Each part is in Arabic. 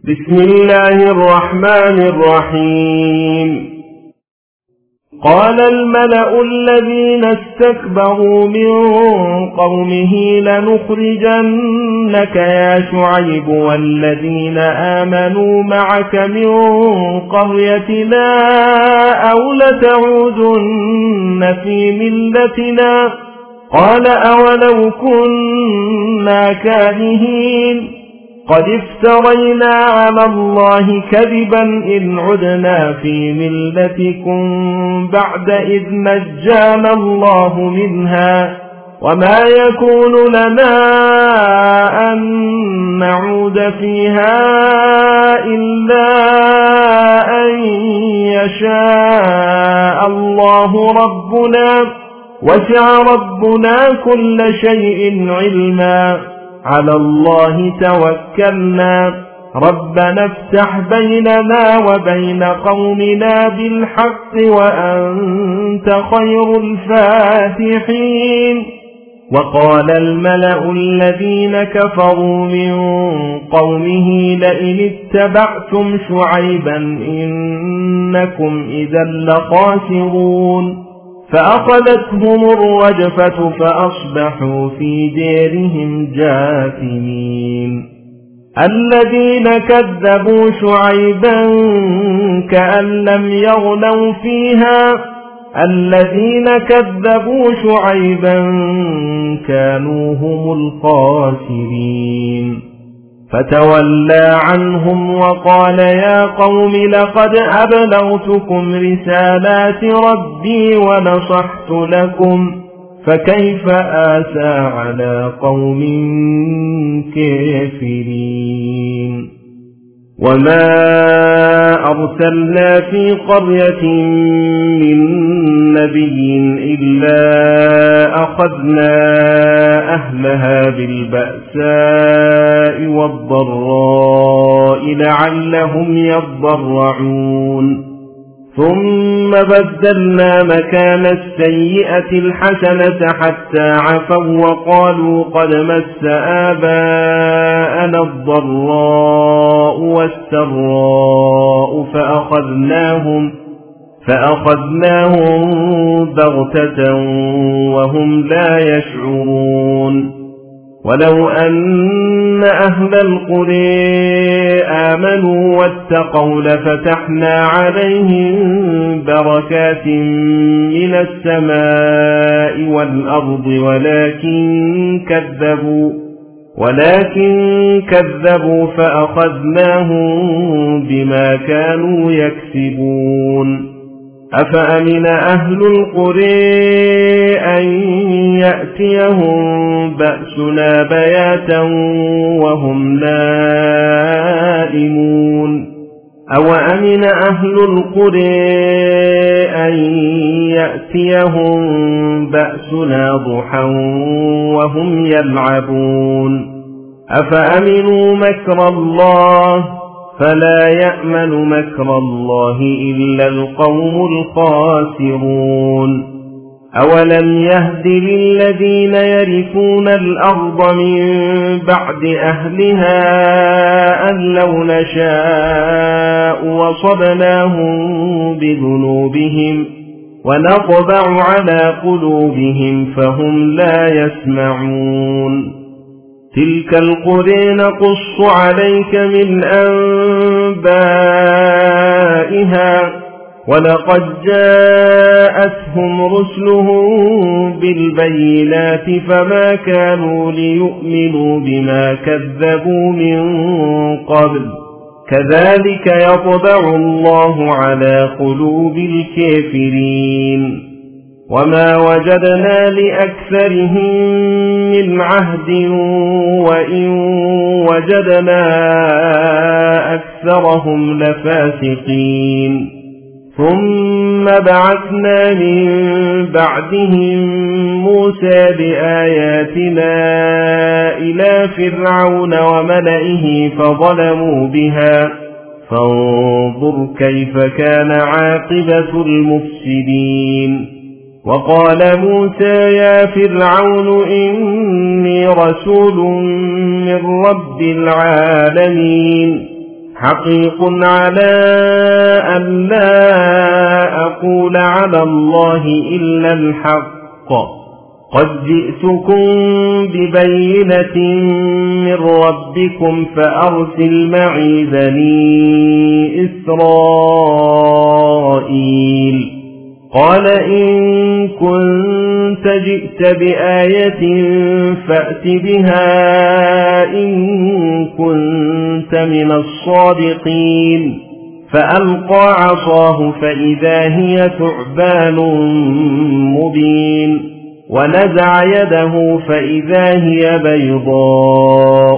بسم الله الرحمن الرحيم. قال الملأ الذين استكبروا من قومه لنخرجنك يا شعيب والذين آمنوا معك من قريتنا أو لتعودن في ملتنا. قال أولو كنا كارهين قد افترينا على الله كذبا إن عدنا في ملتكم بعد إذ نجانا الله منها وما يكون لنا أن نعود فيها إلا أن يشاء الله ربنا وسع ربنا كل شيء علما على الله توكلنا ربنا افتح بيننا وبين قومنا بالحق وأنت خير الفاتحين. وقال الملأ الذين كفروا من قومه لئن اتبعتم شعيبا إنكم إذا لخاسرون. فأخذتهم الرجفة فأصبحوا في ديرهم جاثمين. الذين كذبوا شعيبا كأن لم يغنوا فيها الذين كذبوا شعيبا كانوا هم الخاسرين. فتولى عنهم وقال يا قوم لقد أبلغتكم رسالات ربي ونصحت لكم فكيف آسى على قوم كافرين. وما أرسلنا في قرية من نبي إلا أخذنا أهلها بالبأساء والضراء لعلهم يضرعون. ثم بدلنا مكان السيئة الحسنة حتى عفوا وقالوا قد مس آباءنا الضراء والسراء فأخذناهم بغتة وهم لا يشعرون. ولو أن أهل القرى آمنوا واتقوا لفتحنا عليهم بركات من السماء والأرض ولكن كذبوا فأخذناهم بما كانوا يكسبون. أفأمن أهل القرى أن يأتيهم بأسنا بياتا وهم نائمون. أوأمن أهل القرى أن يأتيهم بأسنا ضحى وهم يلعبون. أفأمنوا مكر الله فلا يأمن مكر الله إلا القوم الخاسرون. أولم يهد للذين يرثون الأرض من بعد أهلها أن لو نشاء وصبناهم بذنوبهم ونطبع على قلوبهم فهم لا يسمعون. تلك القرى نقص عليك من أنبائها ولقد جاءتهم رسلهم بالبينات فما كانوا ليؤمنوا بما كذبوا من قبل كذلك يطبع الله على قلوب الكافرين. وما وجدنا لأكثرهم من عهد وإن وجدنا أكثرهم لفاسقين. ثم بعثنا من بعدهم موسى بآياتنا إلى فرعون وملئه فظلموا بها فانظر كيف كان عاقبة المفسدين. وقال موسى يا فرعون إني رسول من رب العالمين حقيق على أن لا أقول على الله إلا الحق قد جئتكم ببينة من ربكم فأرسل معي بني إسرائيل قال إن كنت جئت بآية فأت بها إن كنت من الصادقين فألقى عصاه فإذا هي ثعبان مبين ونزع يده فإذا هي بيضاء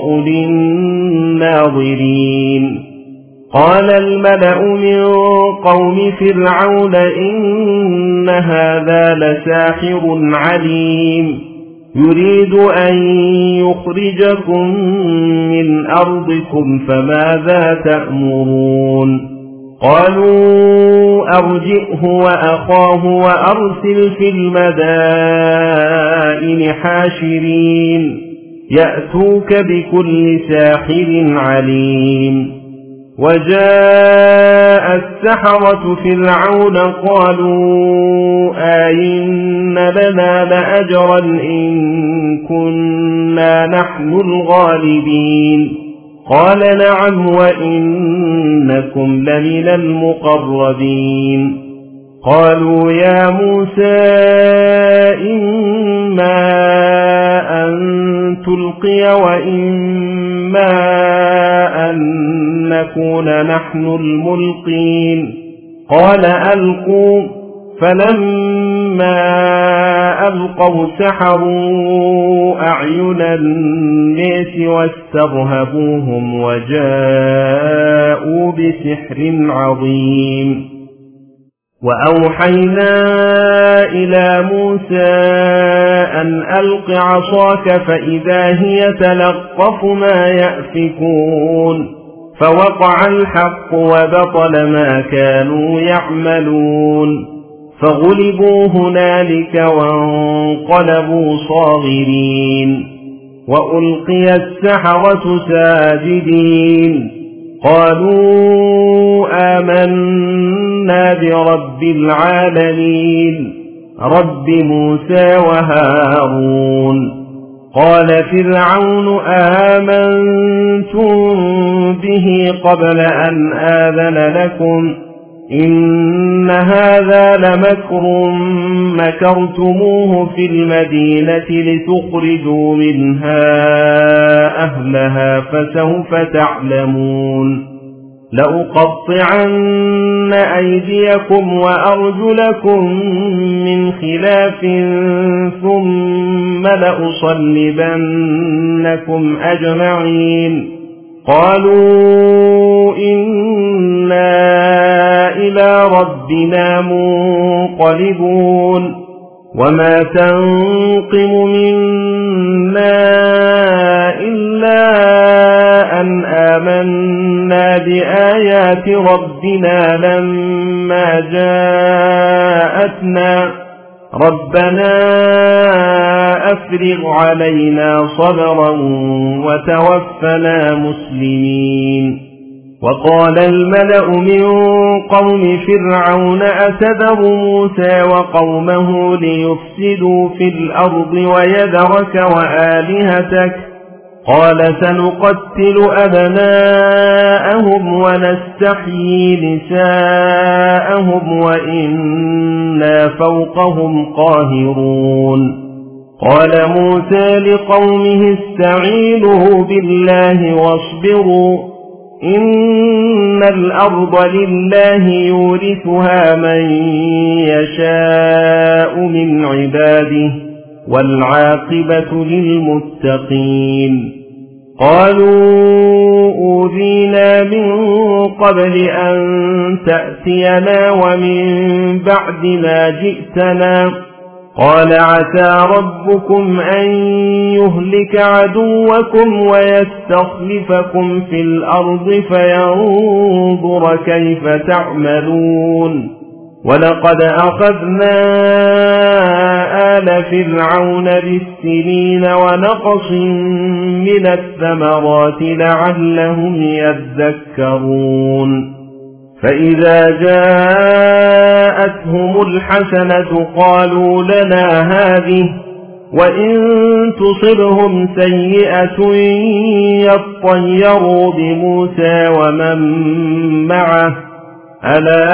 للناظرين قال الملأ من قوم فرعون إن هذا لساحر عليم يريد أن يخرجكم من أرضكم فماذا تأمرون قالوا أرجئه وأخاه وأرسل في المدائن حاشرين يأتوك بكل ساحر عليم وجاء السحرة فرعون قالوا آئن لنا لأجرا إن كنا نحن الغالبين قال نعم وإنكم لمن المقربين قالوا يا موسى إما أن تلقي وإما أن نكون نحن الملقين قال ألقوا فلما ألقوا سحروا أعين الناس واسترهبوهم وجاءوا بسحر عظيم وأوحينا إلى موسى أن ألق عصاك فإذا هي تلقف ما يأفكون فوقع الحق وبطل ما كانوا يعملون فغلبوا هنالك وانقلبوا صاغرين وألقي السحرة ساجدين قالوا آمنا برب العالمين رب موسى وهارون قال فرعون آمنتم به قبل أن آذن لكم إن هذا لمكر مكرتموه في المدينة لتخرجوا منها أهلها فسوف تعلمون لأقطعن أيديكم وأرجلكم من خلاف ثم لأصلبنكم أجمعين قالوا إنا إلى ربنا منقلبون وما تنقم منا إلا أن آمنا بآيات ربنا لما جاءتنا ربنا أفرغ علينا صبرا وتوفنا مسلمين وقال الملأ من قوم فرعون أتذر موسى وقومه ليفسدوا في الأرض ويذرك وآلهتك قال سنقتل أبناءهم ونستحيي نساءهم وإنا فوقهم قاهرون قال موسى لقومه استعينوا بالله واصبروا إن الأرض لله يورثها من يشاء من عباده والعاقبة للمتقين قالوا أوذينا من قبل أن تأتينا ومن بعد ما جئتنا قال عسى ربكم أن يهلك عدوكم ويستخلفكم في الأرض فينظر كيف تعملون ولقد أخذنا آل فرعون بالسنين ونقص من الثمرات لعلهم يذكرون فإذا جاءتهم الحسنة قالوا لنا هذه وإن تصبهم سيئة يطيروا بموسى ومن معه ألا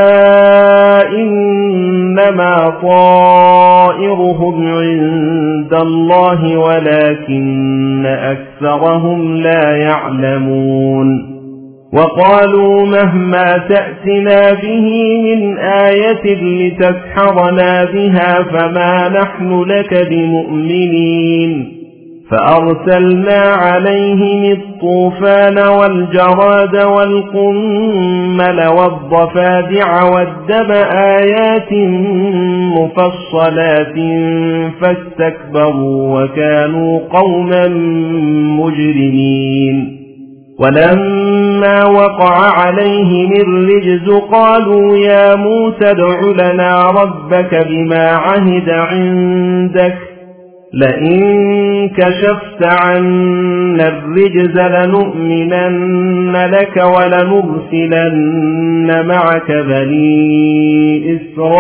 إنما طائرهم عند الله ولكن أكثرهم لا يعلمون وقالوا مهما تأتنا به من آية لتسحرنا بها فما نحن لك بمؤمنين فأرسلنا عليهم الطوفان والجراد والقمل والضفادع والدم آيات مفصلات فاستكبروا وكانوا قوما مجرمين ولما وقع عليهم الرجز قالوا يا موسى ادع لنا ربك بما عهد عندك لئن كشفت عنا الرجز لنؤمنن لك ولنرسلن معك بني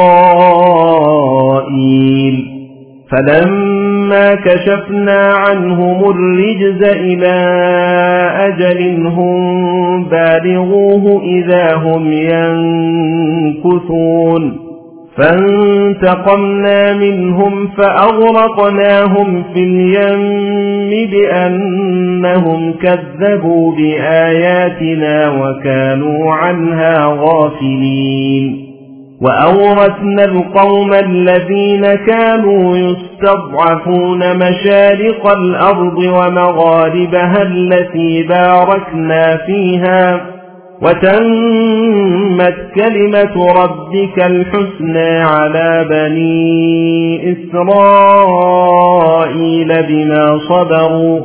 إسرائيل فلما كشفنا عنهم الرجز إلى أجل هم بالغوه إذا هم ينكثون فانتقمنا منهم فأغرقناهم في اليم بأنهم كذبوا بآياتنا وكانوا عنها غافلين وأورثنا القوم الذين كانوا يستضعفون مشارق الأرض ومغاربها التي باركنا فيها وتمت كلمة ربك الحسنى على بني إسرائيل بما صبروا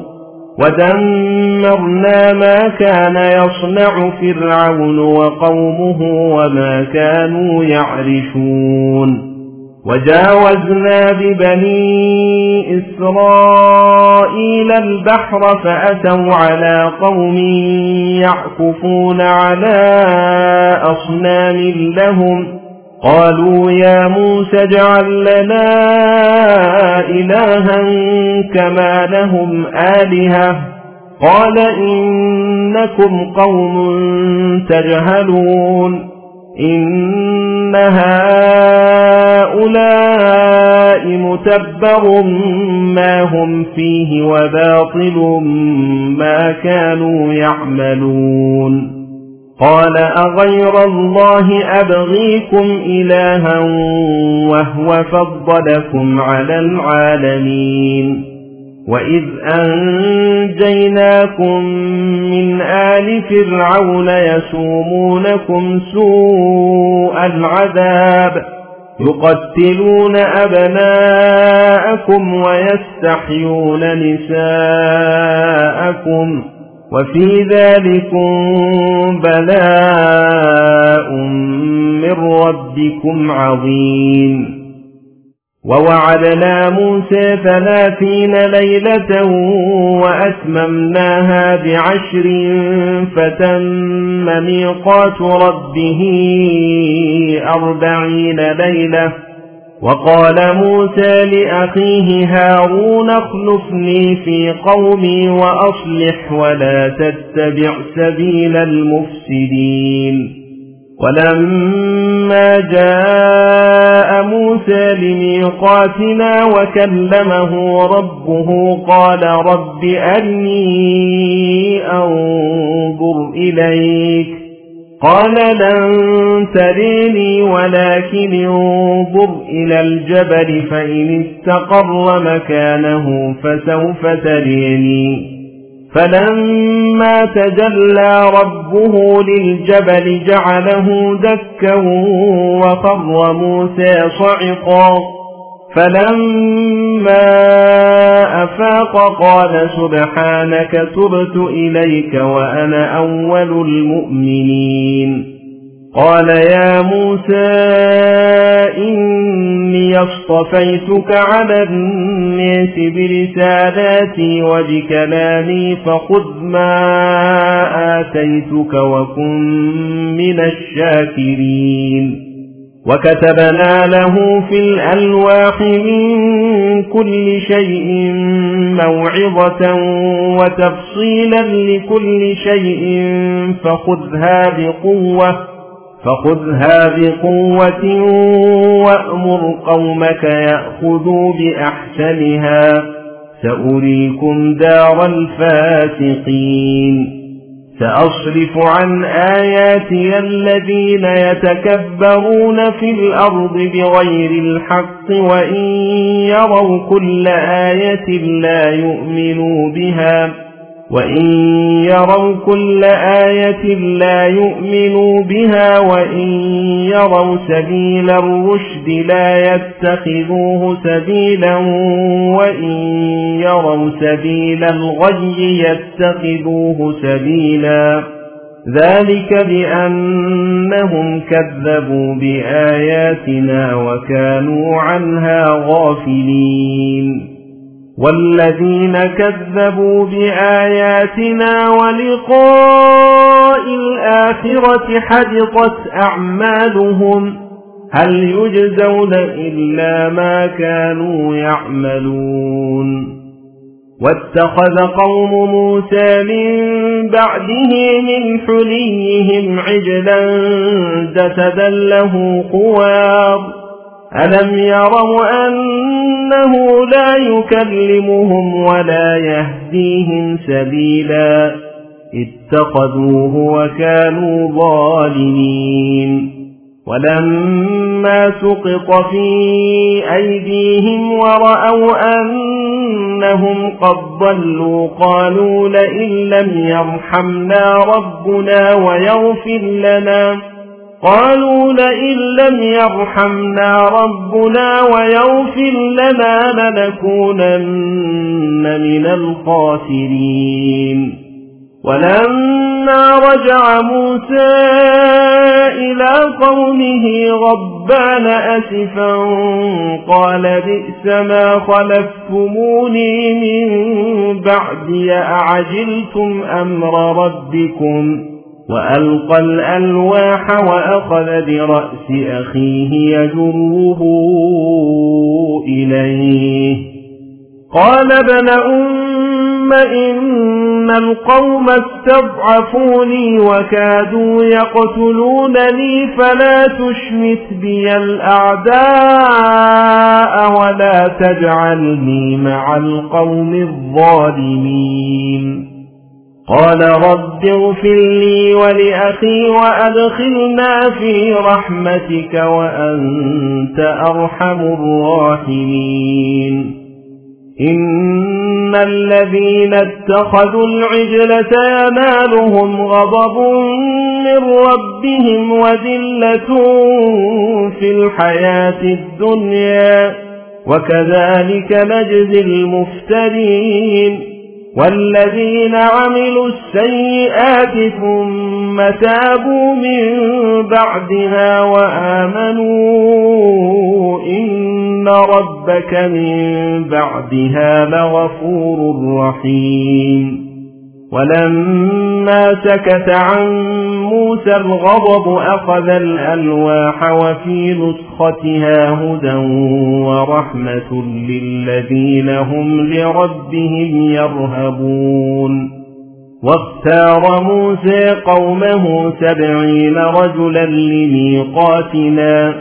ودمرنا ما كان يصنع فرعون وقومه وما كانوا يعرشون وجاوزنا ببني إسرائيل البحر فأتوا على قوم يعكفون على أصنام لهم قالوا يا موسى اجعل لنا إلها كما لهم آلهة قال إنكم قوم تجهلون إن هؤلاء متبر ما هم فيه وباطل ما كانوا يعملون قال أغير الله أبغيكم إلها وهو فضلكم على العالمين وإذ أنجيناكم من آل فرعون يسومونكم سوء العذاب يقتلون أبناءكم ويستحيون نساءكم وفي ذلكم بلاء من ربكم عظيم ووعدنا موسى 30 ليلة وأتممناها ب10 فتم ميقات ربه 40 ليلة وقال موسى لأخيه هارون اخلفني في قومي وأصلح ولا تتبع سبيل المفسدين ولما جاء موسى لميقاتنا وكلمه ربه قال رب أرني أنظر إليك قال لن تريني ولكن انظر إلى الجبل فإن استقر مكانه فسوف تريني فلما تجلى ربه للجبل جعله دكا وخر موسى صعقا فلما أفاق قال سبحانك تبت إليك وأنا أول المؤمنين قال يا موسى إني اصطفيتك على الناس برسالاتي وبكلامي فخذ ما آتيتك وكن من الشاكرين وكتبنا له في الألواح من كل شيء موعظة وتفصيلا لكل شيء فخذها بقوة وأمر قومك يأخذوا بأحسنها سأريكم دار الفاسقين سأصرف عن آياتي الذين يتكبرون في الأرض بغير الحق وإن يروا كل آية لا يؤمنوا بها وإن يروا سبيل الرشد لا يتخذوه سبيلا وإن يروا سبيل الغي يتخذوه سبيلا ذلك بأنهم كذبوا بآياتنا وكانوا عنها غافلين والذين كذبوا بآياتنا ولقاء الآخرة حبطت أعمالهم هل يجزون إلا ما كانوا يعملون واتخذ قوم موسى من بعده من حليهم عجلا جسدا له خوار ألم يروا أنه لا يكلمهم ولا يهديهم سبيلا اتخذوه وكانوا ظالمين ولما سقط في أيديهم ورأوا أنهم قد ضلوا قالوا لئن لم يرحمنا ربنا ويغفر لنا لنكونن من الخاسرين ولما رجع موسى إلى قومه غضبان أسفا قال بئس ما خلفتموني من بعدي أعجلتم أمر ربكم وألقى الألواح وأخذ برأس أخيه يجره إليه قال ابن أم إن القوم استضعفوني وكادوا يقتلونني فلا تشمت بي الأعداء ولا تجعلني مع القوم الظالمين قال رب اغفر لي ولأخي وأدخلنا في رحمتك وأنت أرحم الراحمين إن الذين اتخذوا العجل سينالهم غضب من ربهم وذلة في الحياة الدنيا وكذلك نجزي المفترين والذين عملوا السيئات ثم تابوا من بعدها وآمنوا إن ربك من بعدها لغفور رحيم ولما سكت عن موسى الغضب أخذ الألواح وفي نسختها هدى ورحمة للذين هم لربهم يرهبون واختار موسى قومه 70 رجلا لميقاتنا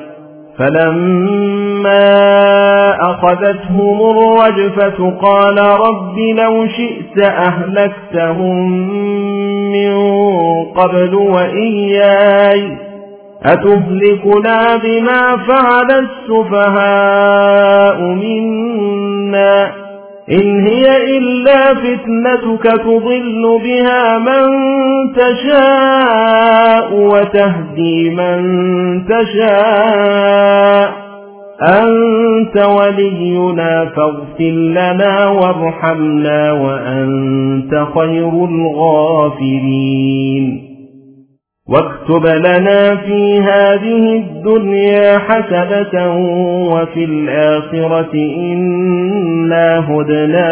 فلما أخذتهم الرجفة قال رب لو شئت أهلكتهم من قبل وإياي أتهلكنا بما فعل السفهاء منا إن هي إلا فتنتك تضل بها من تشاء وتهدي من تشاء أنت ولينا فاغفر لنا وارحمنا وأنت خير الغافرين واكتب لنا في هذه الدنيا حسنة وفي الآخرة إنا هدنا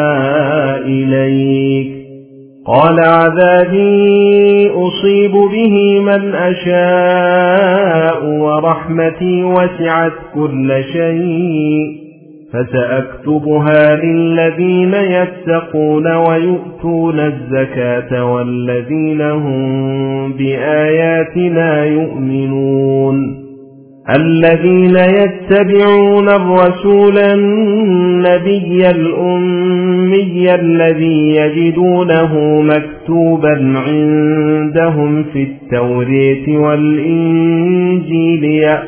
إليك. قال عذابي أصيب به من أشاء ورحمتي وسعت كل شيء فسأكتبها للذين يتقون ويؤتون الزكاة والذين هم بآياتنا يؤمنون. الذين يتبعون الرسول النبي الأمي الذي يجدونه مكتوبا عندهم في التوراة والإنجيل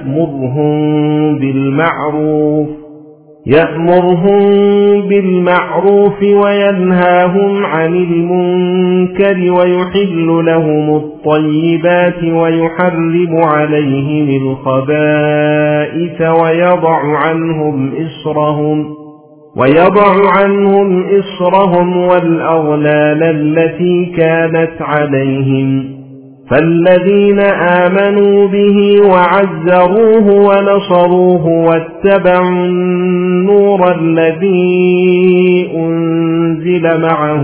يأمرهم بالمعروف وينهاهم عن المنكر ويحل لهم الطيبات ويحرم عليهم الخبائث ويضع عنهم إصرهم والأغلال التي كانت عليهم. فالذين آمنوا به وعزروه ونصروه واتبعوا النور الذي أنزل معه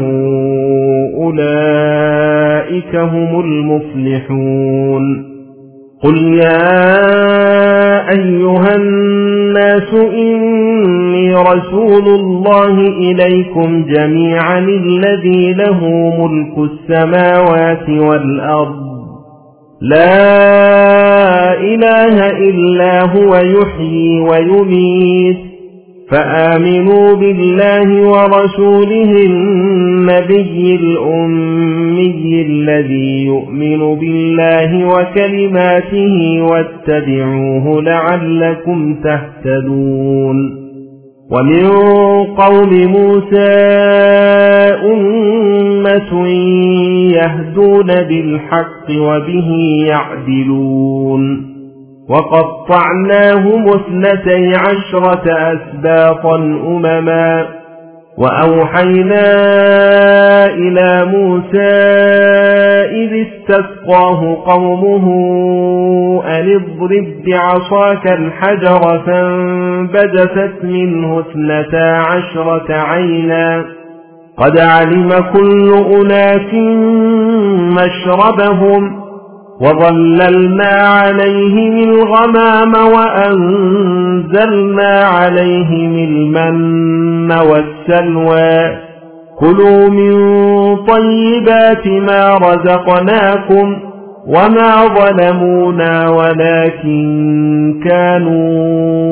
أولئك هم المفلحون. قل يا أيها الناس إني رسول الله إليكم جميعا الذي له ملك السماوات والأرض لا إله إلا هو يحيي ويميت فآمنوا بالله ورسوله النبي الأمي الذي يؤمن بالله وكلماته واتبعوه لعلكم تهتدون. ومن قوم موسى أمة يهدون بالحق وبه يعدلون. وقطعناهم 12 أسباطا أمما وأوحينا إلى موسى إذ استسقاه قومه أن اضرب بعصاك الحجر فانبجست منه 12 عينا قد علم كل أناس مشربهم وظللنا عليهم الغمام وأنزلنا عليهم المن والسلوى كلوا من طيبات ما رزقناكم وما ظلمونا ولكن كانوا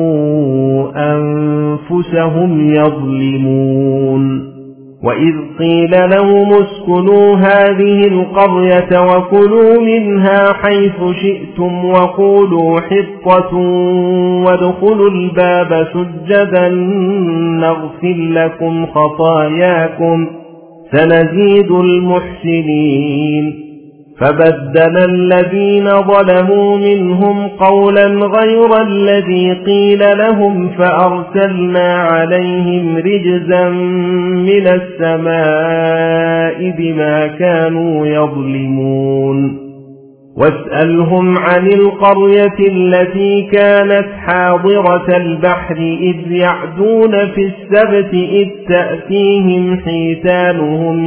أنفسهم يظلمون. وإذ قيل لهم اسكنوا هذه القرية وكلوا منها حيث شئتم وقولوا حطة وادخلوا الباب سجدا نغفر لكم خطاياكم سنزيد المحسنين. فبدل الذين ظلموا منهم قولا غير الذي قيل لهم فأرسلنا عليهم رجزا من السماء بما كانوا يظلمون. واسألهم عن القرية التي كانت حاضرة البحر إذ يعدون في السبت إذ تأتيهم حيتانهم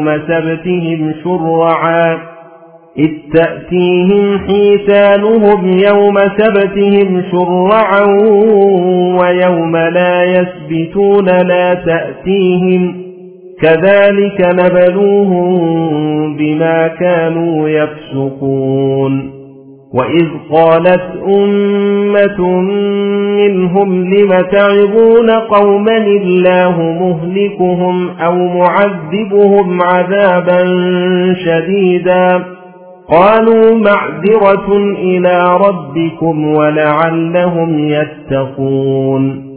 يوم سبتهم شرعا ويوم لا يسبتون لا تأتيهم كذلك نبلوهم بما كانوا يفسقون. وإذ قالت أمة منهم لم تعظون قوما الله مهلكهم أو معذبهم عذابا شديدا قالوا معذرة إلى ربكم ولعلهم يتقون.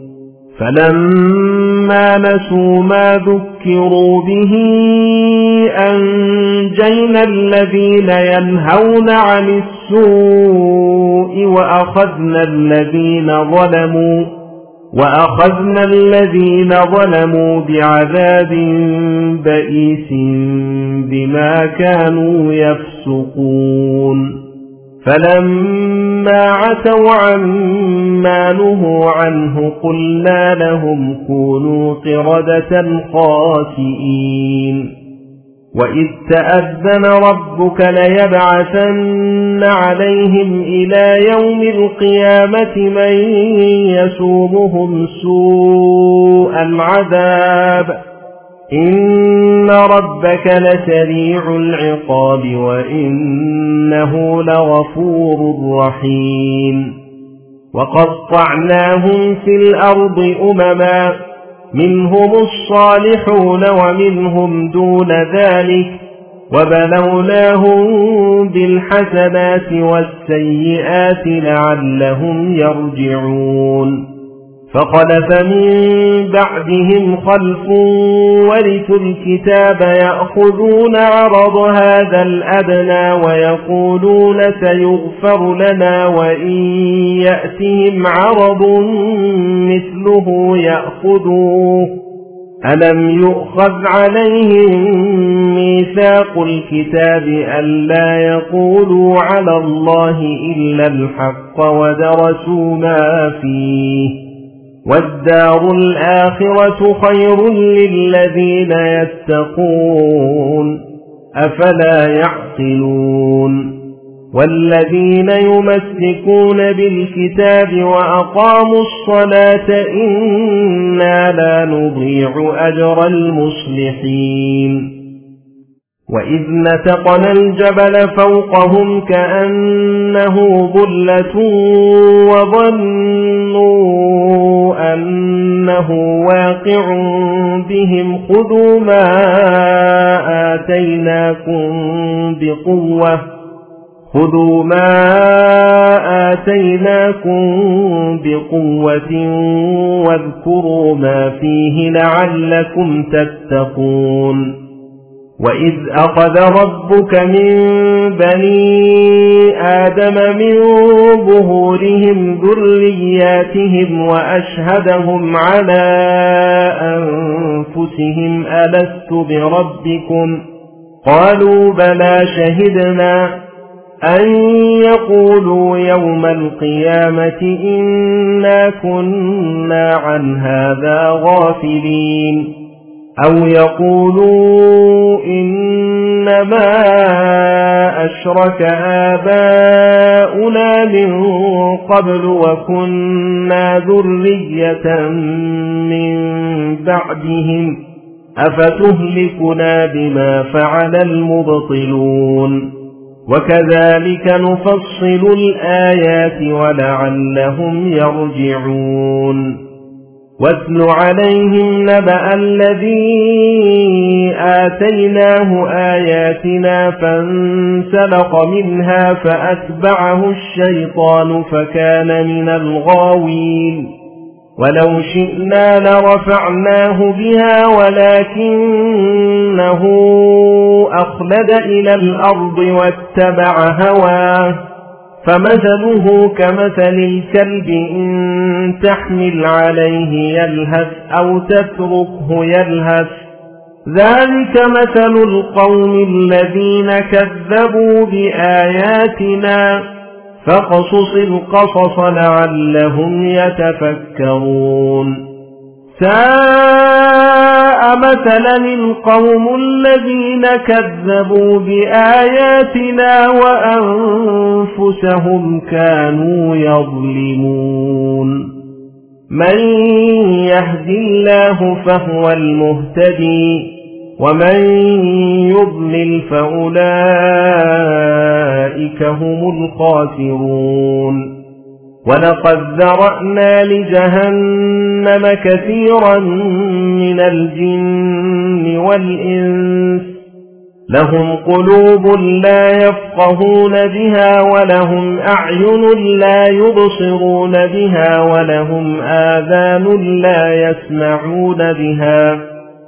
فلما نسوا ما ذكروا به أنجينا الذين ينهون عن السوء وأخذنا الذين ظلموا بعذاب بئيس بما كانوا يفسقون فلما عتوا عما نهوا عنه قلنا لهم كونوا قردة خاسئين وإذ تأذن ربك ليبعثن عليهم إلى يوم القيامة من يسومهم سوء العذاب إن ربك لسريع العقاب وإنه لغفور رحيم وقطعناهم في الأرض أمما منهم الصالحون ومنهم دون ذلك وبلوناهم بالحسنات والسيئات لعلهم يرجعون فخلف من بعدهم خلف ورثوا الكتاب يأخذون عرض هذا الأدنى ويقولون سيغفر لنا وإن يأتهم عرض مثله يأخذوه ألم يؤخذ عليهم ميثاق الكتاب ألا يقولوا على الله إلا الحق ودرسوا ما فيه والدار الآخرة خير للذين يتقون أفلا يعقلون والذين يمسكون بالكتاب وأقاموا الصلاة إنا لا نضيع أجر المصلحين وإذ نتقنا الجبل فوقهم كأنه ظلة وظنوا أنه واقع بهم خذوا ما آتيناكم بقوة واذكروا ما فيه لعلكم تتقون وإذ أخذ ربك من بني آدم من ظهورهم ذرياتهم وأشهدهم على أنفسهم ألست بربكم قالوا بلى شهدنا أن يقولوا يوم القيامة إنا كنا عن هذا غافلين أو يقولوا إنما أشرك آباؤنا من قبل وكنا ذرية من بعدهم أفتهلكنا بما فعل المبطلون وكذلك نفصل الآيات ولعلهم يرجعون واتل عليهم نبأ الذي آتيناه آياتنا فانسلخ منها فأتبعه الشيطان فكان من الغاوين ولو شئنا لرفعناه بها ولكنه أخلد إلى الأرض واتبع هواه فمثله كمثل الكلب إن تحمل عليه يلهث أو تتركه يلهث ذلك مثل القوم الذين كذبوا بآياتنا فاقصص القصص لعلهم يتفكرون ساء مثلا القوم الذين كذبوا بآياتنا وأنفسهم كانوا يظلمون من يهد الله فهو المهتدي ومن يضلل فأولئك هم الخاسرون ولقد ذرأنا لجهنم كثيرا من الجن والإنس لهم قلوب لا يفقهون بها ولهم أعين لا يبصرون بها ولهم آذان لا يسمعون بها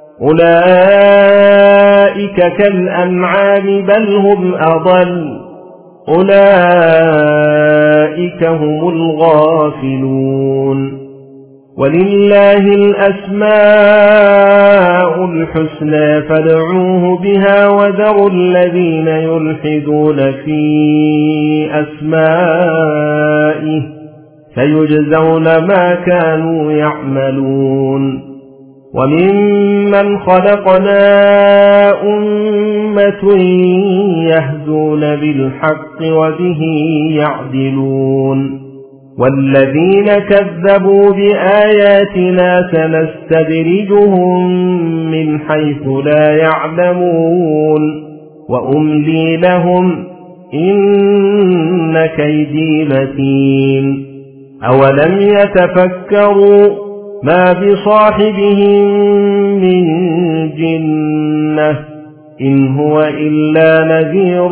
أولئك كالأنعام بل هم أضل أولئك هم الغافلون ولله الأسماء الحسنى فادعوه بها وذروا الذين يلحدون في أسمائه سيجزون ما كانوا يعملون وممن خلقنا أمة يهدون بالحق وبه يعدلون والذين كذبوا بآياتنا سنستدرجهم من حيث لا يعلمون وأملي لهم إن كيدي متين أولم يتفكروا ما بصاحبهم من جنة إن هو إلا نذير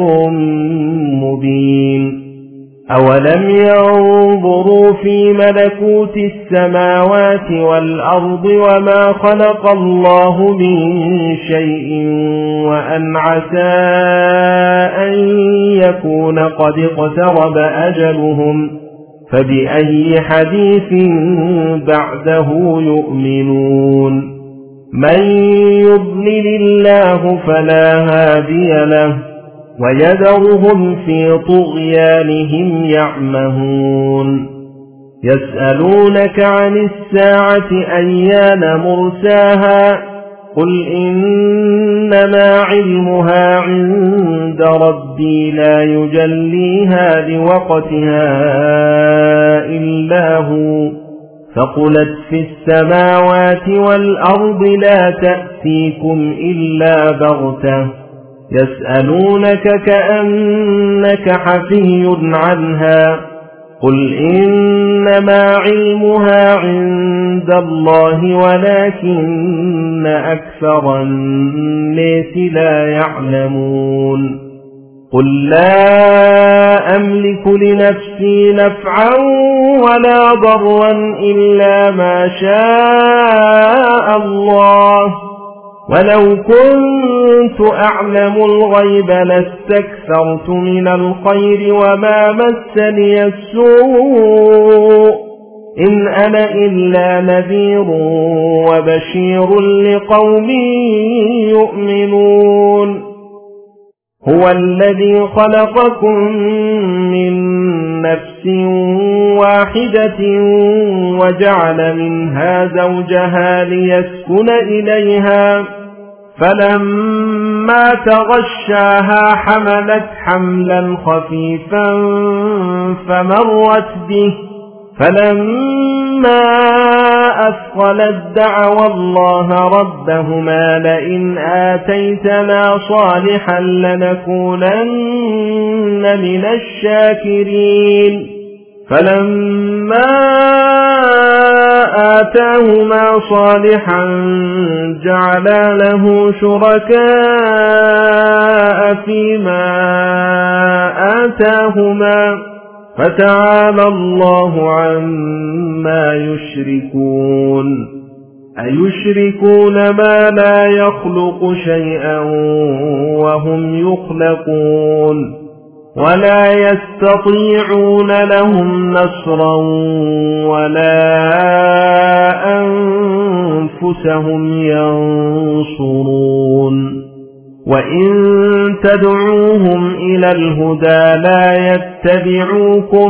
مبين أولم ينظروا في ملكوت السماوات والأرض وما خلق الله من شيء وأن عسى أن يكون قد اقترب أجلهم فبأي حديث بعده يؤمنون من يضلل الله فلا هادي له ويذرهم في طغيانهم يعمهون يسألونك عن الساعة أيان مرساها قل إنما علمها عند ربي لا يجليها لوقتها إلا هو ثقلت في السماوات والأرض لا تأتيكم إلا بغتة يسألونك كأنك حفي عنها قل إنما علمها عند الله ولكن أكثر الناس لا يعلمون قل لا أملك لنفسي نفعا ولا ضرا إلا ما شاء الله ولو كنت أعلم الغيب لاستكثرت من الخير وما مسني السوء إن أنا إلا نذير وبشير لقوم يؤمنون هو الذي خلقكم من نفس واحدة وجعل منها زوجها ليسكن إليها فلما تغشاها حملت حملا خفيفا فمرت به فلما أثقلت دعوا الله ربهما لئن آتيتنا صالحا لنكونن من الشاكرين فلما آتاهما صالحا جعلا له شركاء فيما آتاهما فتعالى الله عما يشركون أيشركون ما لا يخلق شيئا وهم يخلقون ولا يستطيعون لهم نصرا ولا أنفسهم ينصرون وإن تدعوهم إلى الهدى لا يتبعوكم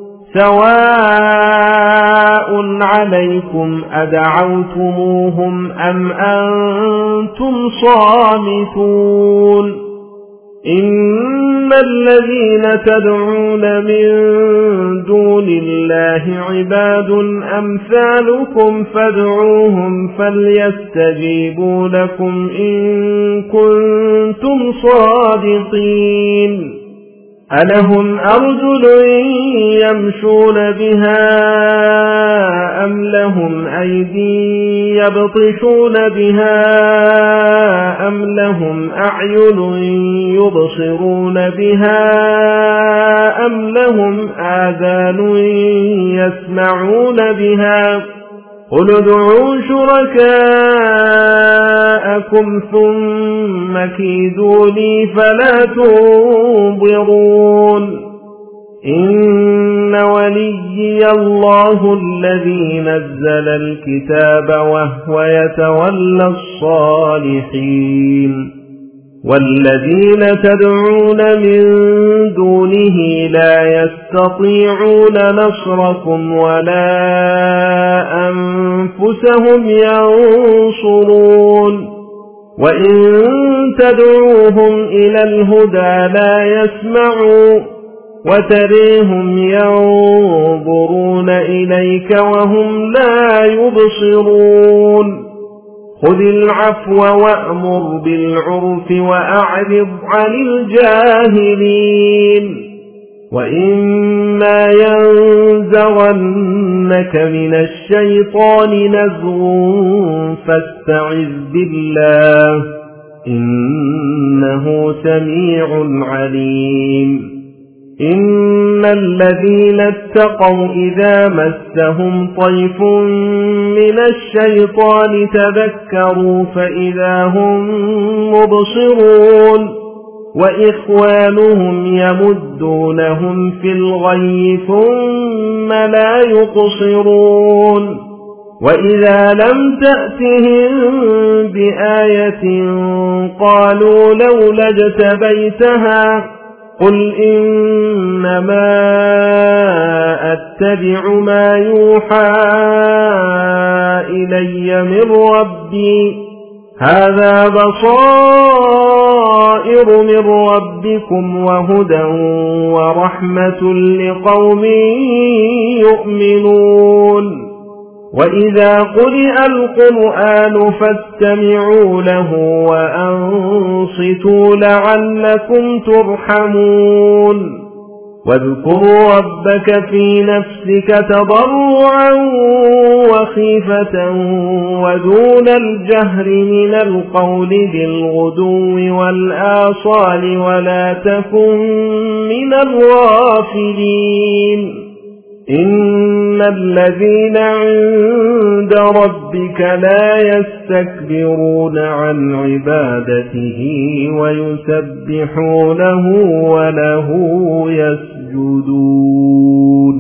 سواء عليكم أدعوتموهم أم أنتم صامتون إن الذين تدعون من دون الله عباد أمثالكم فادعوهم فليستجيبوا لكم إن كنتم صادقين ألهم أرجل يمشون بها أم لهم أيدي يبطشون بها أم لهم أعين يبصرون بها أم لهم آذان يسمعون بها قل ادعوا شركاءكم ثم كيدوني فلا تنظرون إن وليي الله الذي نزل الكتاب وهو يتولى الصالحين والذين تدعون من دونه لا يستطيعون نصركم ولا أنفسهم ينصرون وإن تدعوهم إلى الهدى لا يسمعوا وتريهم ينظرون إليك وهم لا يبصرون خذ العفو وأمر بالعرف وأعرض عن الجاهلين وإما ينزغنك من الشيطان نزغ فاستعذ بالله إنه سميع عليم إن الذين اتقوا إذا مسهم طيف من الشيطان تذكروا فإذا هم مبصرون وإخوانهم يمدونهم في الغي ثم لا يقصرون وإذا لم تأتهم بآية قالوا لولا اجتبيتها قل إنما أتبع ما يوحى إلي من ربي هذا بصائر من ربكم وهدى ورحمة لقوم يؤمنون وإذا قرئ القرآن فاستمعوا له وأنصتوا لعلكم ترحمون واذكر ربك في نفسك تضرعا وخيفة ودون الجهر من القول بالغدو والآصال ولا تكن من الغافلين إن الذين عند ربك لا يستكبرون عن عبادته ويسبحونه وله يسجدون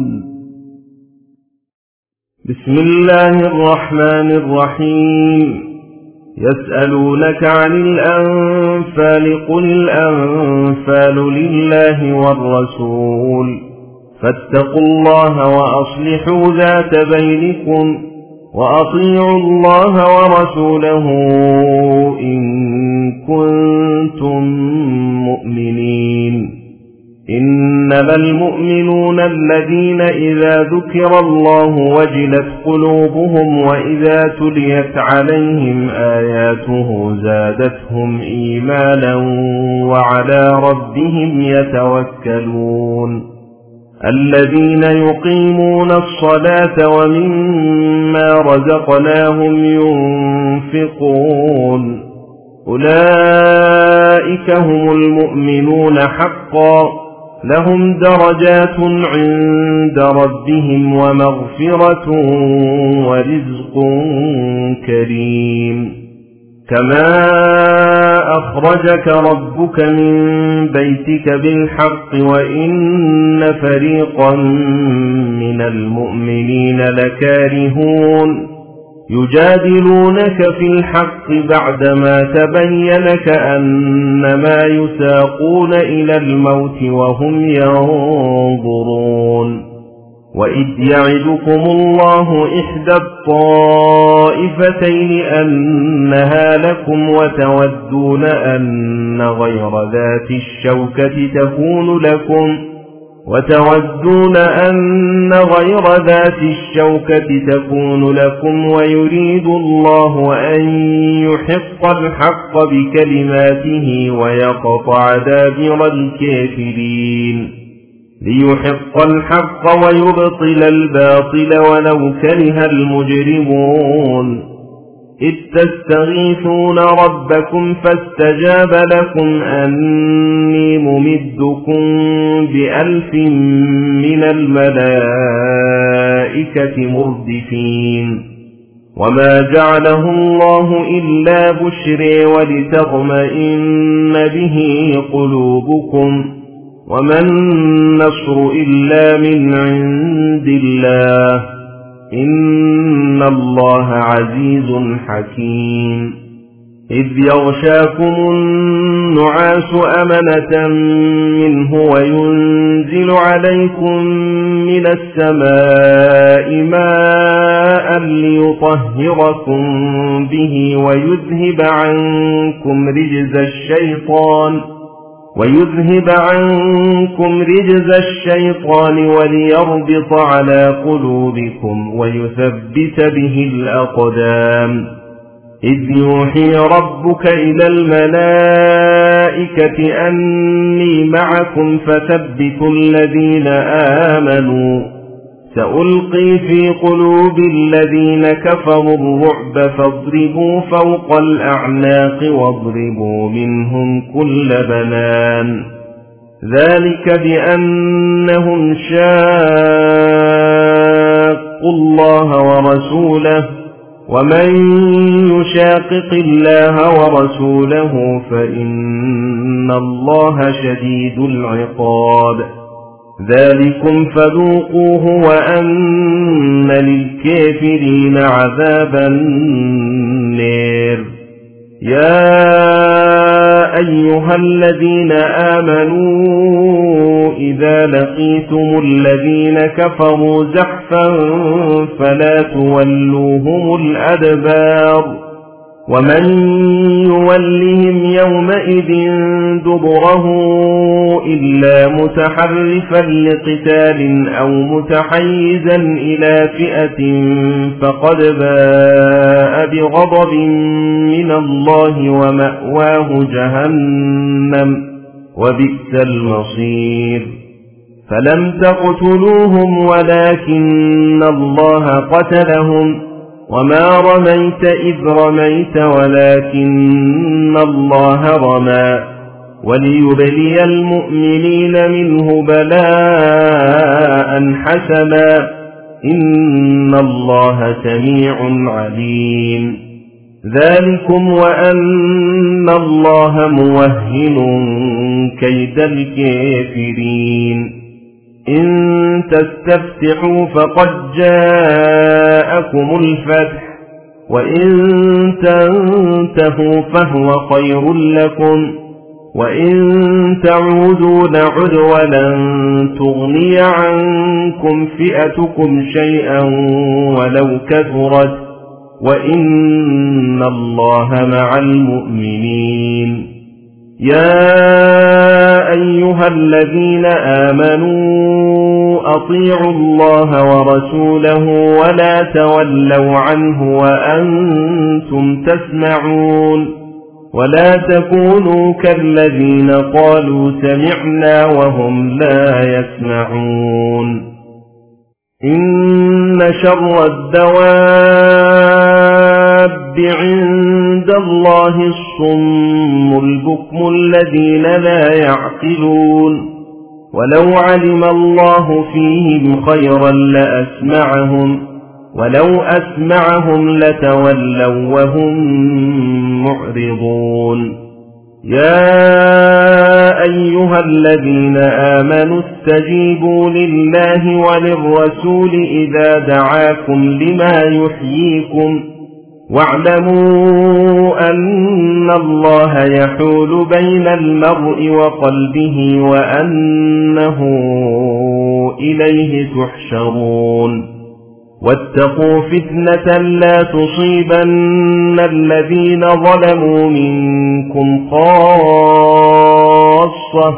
بسم الله الرحمن الرحيم يسألونك عن الأنفال قل الأنفال لله والرسول فاتقوا الله وأصلحوا ذات بينكم وأطيعوا الله ورسوله إن كنتم مؤمنين إنما المؤمنون الذين إذا ذكر الله وجلت قلوبهم وإذا تليت عليهم آياته زادتهم إيمانا وعلى ربهم يتوكلون الذين يقيمون الصلاة ومما رزقناهم ينفقون أولئك هم المؤمنون حقا لهم درجات عند ربهم ومغفرة ورزق كريم كما أخرجك ربك من بيتك بالحق وإن فريقا من المؤمنين لكارهون يجادلونك في الحق بعدما تبين كأنما يساقون إلى الموت وهم ينظرون وإذ يعدكم الله إحدى الطائفتين أنها لكم وتودون أن غير ذات الشوكة تكون لكم ويريد الله أن يحق الحق بكلماته ويقطع دابر الكافرين ليحق الحق ويبطل الباطل ولو كره المجرمون إذ تستغيثون ربكم فاستجاب لكم أني ممدكم ب1000 من الملائكة مردفين وما جعله الله إلا بشرى ولتطمئن به قلوبكم وما النصر إلا من عند الله إن الله عزيز حكيم إذ يغشاكم النعاس أمنة منه وينزل عليكم من السماء ماء ليطهركم به ويذهب عنكم رجز الشيطان وليربط على قلوبكم ويثبت به الأقدام إذ يوحي ربك إلى الملائكة أني معكم فثبتوا الذين آمنوا سألقي في قلوب الذين كفروا الرعب فاضربوا فوق الأعناق واضربوا منهم كل بنان ذلك بأنهم شاقوا الله ورسوله ومن يشاقق الله ورسوله فإن الله شديد العقاب ذلكم فذوقوه وأن للكافرين عذاب النار يا أيها الذين آمنوا إذا لقيتم الذين كفروا زحفا فلا تولوهم الأدبار ومن يولهم يومئذ دبره إلا متحرفا لقتال أو متحيزا إلى فئة فقد باء بغضب من الله ومأواه جهنم وبئس المصير فلم تقتلوهم ولكن الله قتلهم وما رميت إذ رميت ولكن الله رمى وليبلي المؤمنين منه بلاء حسنا إن الله سميع عليم ذلكم وأن الله موهن كيد الكافرين إن تستفتحوا فقد جاءكم الفتح وإن تنتهوا فهو خير لكم وإن تعودوا نعد ولن تغني عنكم فئتكم شيئا ولو كثرت وإن الله مع المؤمنين يا أيها الذين آمنوا أطيعوا الله ورسوله ولا تولوا عنه وأنتم تسمعون ولا تكونوا كالذين قالوا سمعنا وهم لا يسمعون إن شر الدواب عند الله الصم البكم الذين لا يعقلون ولو علم الله فيهم خيرا لأسمعهم ولو أسمعهم لتولوا وهم معرضون يا أيها الذين آمنوا استجيبوا لله وللرسول إذا دعاكم لما يحييكم واعلموا أن الله يحول بين المرء وقلبه وأنه إليه تحشرون واتقوا فتنة لا تصيبن الذين ظلموا منكم خاصة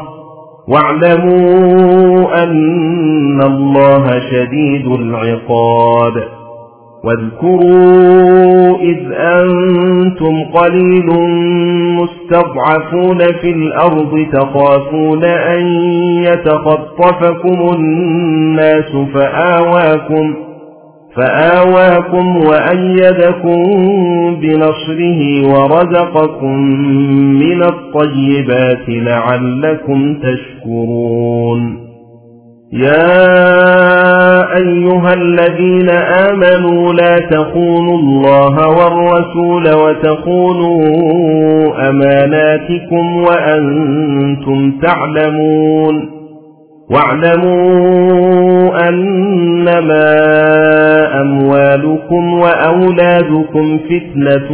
واعلموا أن الله شديد العقاب واذكروا إذ أنتم قليل مستضعفون في الأرض تخافون أن يتخطفكم الناس فآواكم وأيدكم بنصره ورزقكم من الطيبات لعلكم تشكرون يا أيها الذين آمنوا لا تخونوا الله والرسول وتخونوا أماناتكم وأنتم تعلمون واعلموا أنما أموالكم وأولادكم فتنة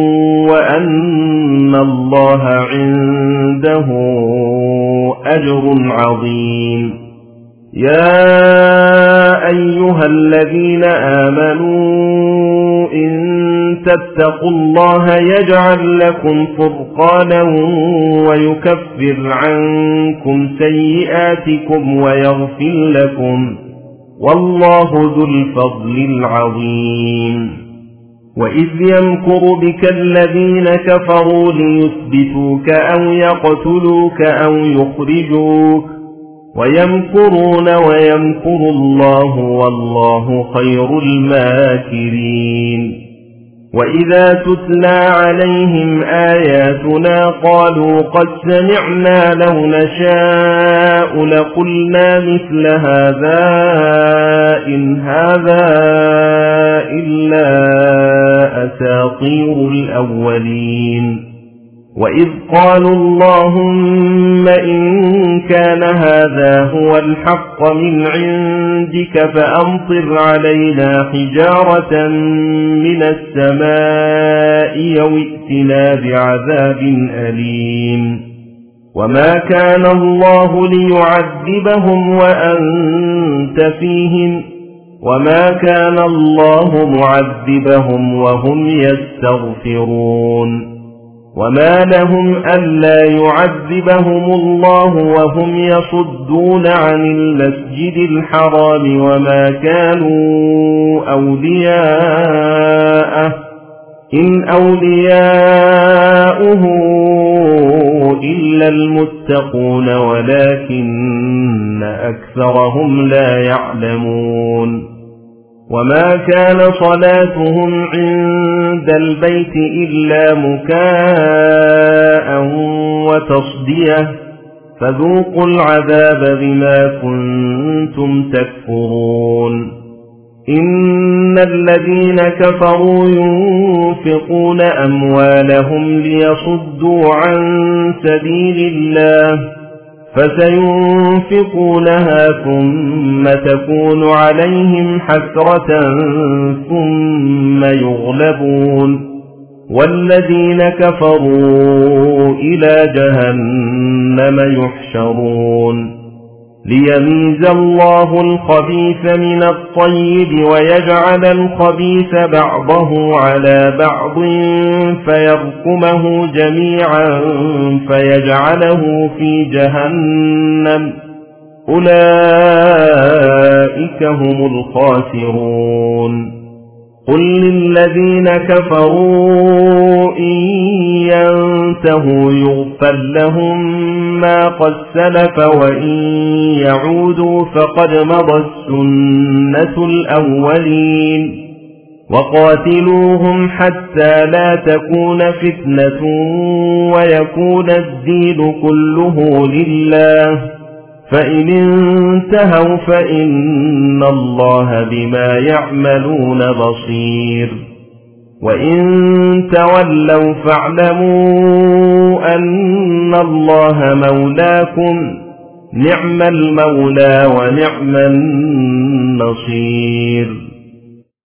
وأن الله عنده أجر عظيم. يا أيها الذين آمنوا إن تتقوا الله يجعل لكم فرقانا ويكفر عنكم سيئاتكم ويغفر لكم، والله ذو الفضل العظيم. وإذ يمكر بك الذين كفروا ليثبتوك أو يقتلوك أو يخرجوك ويمكرون ويمكر الله والله خير الماكرين. وإذا تتلى عليهم آياتنا قالوا قد سمعنا لو نشاء لقلنا مثل هذا إن هذا إلا أساطير الأولين. وإذ قالوا اللهم إن كان هذا هو الحق من عندك فأمطر علينا حجارة من السماء أو ائتنا بعذاب أليم. وما كان الله ليعذبهم وأنت فيهم وما كان الله معذبهم وهم يستغفرون. وما لهم ألا يعذبهم الله وهم يصدون عن المسجد الحرام وما كانوا أولياءه إن أولياؤه إلا المتقون ولكن أكثرهم لا يعلمون. وما كان صلاتهم عند البيت إلا مكاء وتصدية فذوقوا العذاب بما كنتم تكفرون. إن الذين كفروا ينفقون أموالهم ليصدوا عن سبيل الله فسينفقونها ثم تكون عليهم حسرة ثم يغلبون والذين كفروا إلى جهنم يحشرون. ليميز الله الخبيث من الطيب ويجعل الخبيث بعضه على بعض فيركمه جميعا فيجعله في جهنم أولئك هم الخاسرون. قل للذين كفروا إن ينتهوا يغفر لهم ما قد سلف وإن يعودوا فقد مضت سنة الأولين. وقاتلوهم حتى لا تكون فتنة ويكون الدين كله لله فإن انتهوا فإن الله بما يعملون بصير. وإن تولوا فاعلموا أن الله مولاكم نعم المولى ونعم النصير.